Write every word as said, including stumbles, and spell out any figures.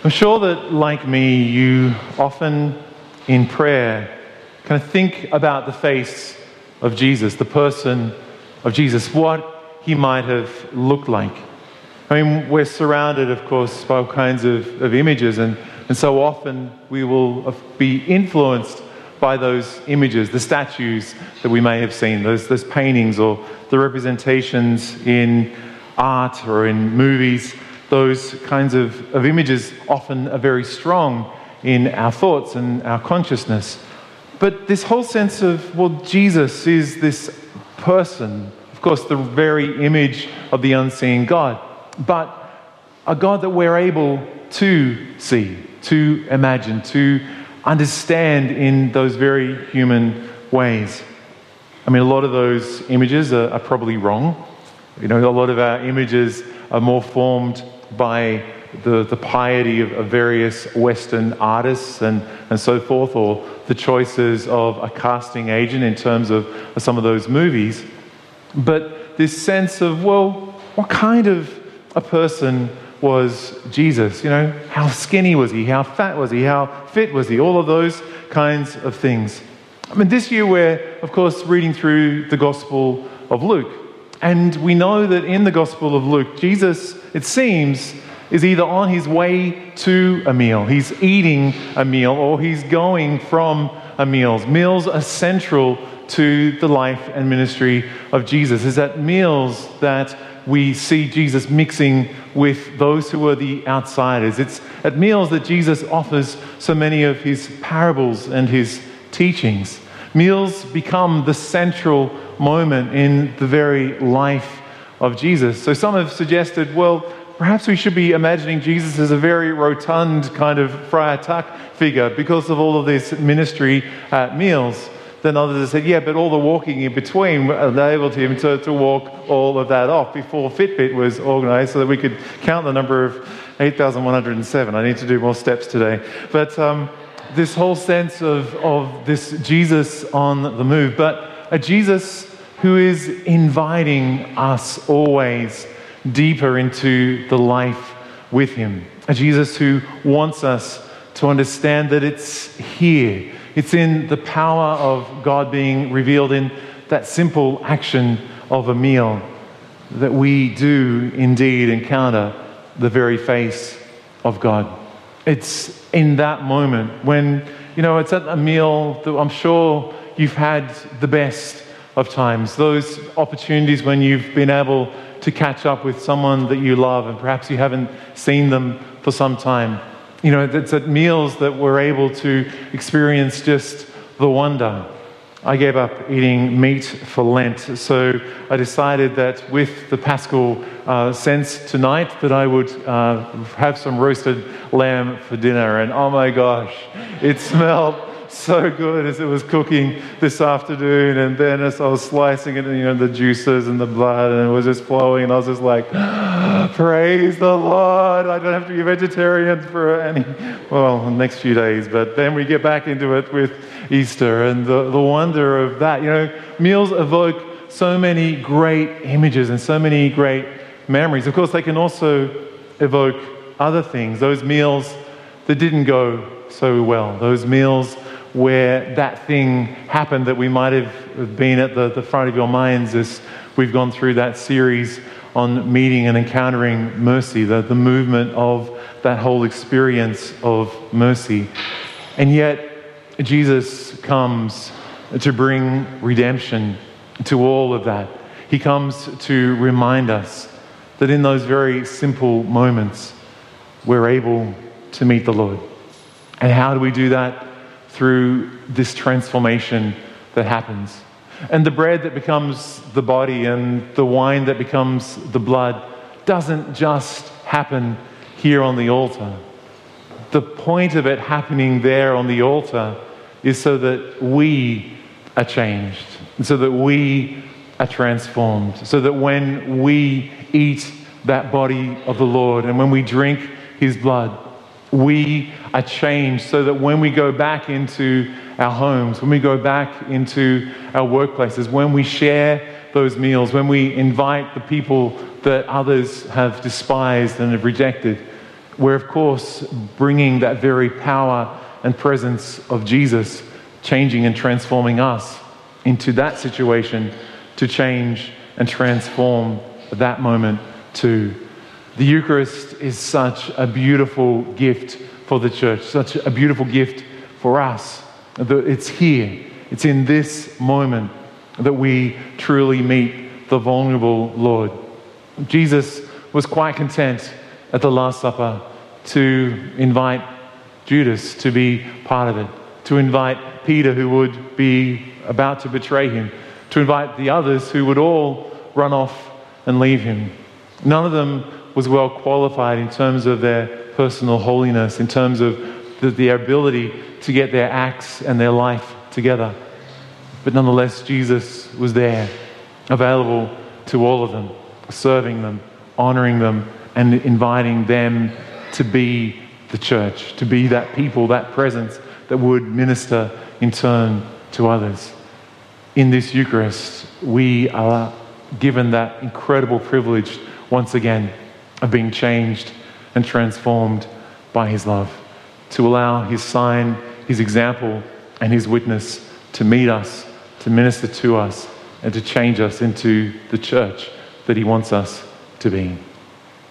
I'm sure that, like me, you often in prayer kind of think about the face of Jesus, the person of Jesus, what he might have looked like. I mean, we're surrounded, of course, by all kinds of, of images, and, and so often we will be influenced by those images, the statues that we may have seen, those, those paintings or the representations in art or in movies. Those kinds of, of images often are very strong in our thoughts and our consciousness. But this whole sense of, well, Jesus is this person, of course, the very image of the unseen God, but a God that we're able to see, to imagine, to understand in those very human ways. I mean, a lot of those images are, are probably wrong. You know, a lot of our images are more formed by the, the piety of, of various Western artists and, and so forth, or the choices of a casting agent in terms of, of some of those movies. But this sense of, well, what kind of a person was Jesus? You know, how skinny was he? How fat was he? How fit was he? All of those kinds of things. I mean, this year we're, of course, reading through the Gospel of Luke. And we know that in the Gospel of Luke, Jesus, it seems, is either on his way to a meal, he's eating a meal, or he's going from a meal. Meals are central to the life and ministry of Jesus. It's at meals that we see Jesus mixing with those who are the outsiders. It's at meals that Jesus offers so many of his parables and his teachings. Meals become the central moment in the very life of Jesus. So some have suggested, well, perhaps we should be imagining Jesus as a very rotund kind of Friar Tuck figure because of all of this ministry at meals. Then others have said, yeah, but all the walking in between enabled him to, to walk all of that off before Fitbit was organised so that we could count the number of eight thousand one hundred seven. I need to do more steps today. But um, this whole sense of, of this Jesus on the move, but a Jesus who is inviting us always deeper into the life with him. A Jesus who wants us to understand that it's here. It's in the power of God being revealed in that simple action of a meal that we do indeed encounter the very face of God. It's in that moment when, you know, it's at a meal that I'm sure you've had the best of times. Those opportunities when you've been able to catch up with someone that you love and perhaps you haven't seen them for some time. You know, it's at meals that we're able to experience just the wonder. I gave up eating meat for Lent, so I decided that with the Paschal uh, sense tonight that I would uh, have some roasted lamb for dinner. And oh my gosh, it smelled so good as it was cooking this afternoon, and then as I was slicing it, you know, the juices and the blood, and it was just flowing, and I was just like, praise the Lord, I don't have to be vegetarian for any, well, the next few days, but then we get back into it with Easter and the, the wonder of that. You know, meals evoke so many great images and so many great memories. Of course, they can also evoke other things, those meals that didn't go so well, those meals where that thing happened that we might have been at the, the front of your minds as we've gone through that series on meeting and encountering mercy, the, the movement of that whole experience of mercy. And yet, Jesus comes to bring redemption to all of that. He comes to remind us that in those very simple moments, we're able to meet the Lord. And how do we do that? Through this transformation that happens. And the bread that becomes the body and the wine that becomes the blood doesn't just happen here on the altar. The point of it happening there on the altar is so that we are changed, and so that we are transformed, so that when we eat that body of the Lord and when we drink his blood, we are changed, so that when we go back into our homes, when we go back into our workplaces, when we share those meals, when we invite the people that others have despised and have rejected, we're of course bringing that very power and presence of Jesus, changing and transforming us into that situation to change and transform that moment too. The Eucharist is such a beautiful gift for the church, such a beautiful gift for us. It's here, it's in this moment that we truly meet the vulnerable Lord. Jesus was quite content at the Last Supper to invite Judas to be part of it, to invite Peter, who would be about to betray him, to invite the others who would all run off and leave him. None of them was well qualified in terms of their personal holiness, in terms of the, their ability to get their acts and their life together. But nonetheless, Jesus was there, available to all of them, serving them, honoring them, and inviting them to be the church, to be that people, that presence that would minister in turn to others. In this Eucharist, we are given that incredible privilege once again of being changed and transformed by his love, to allow his sign, his example, and his witness to meet us, to minister to us, and to change us into the church that he wants us to be.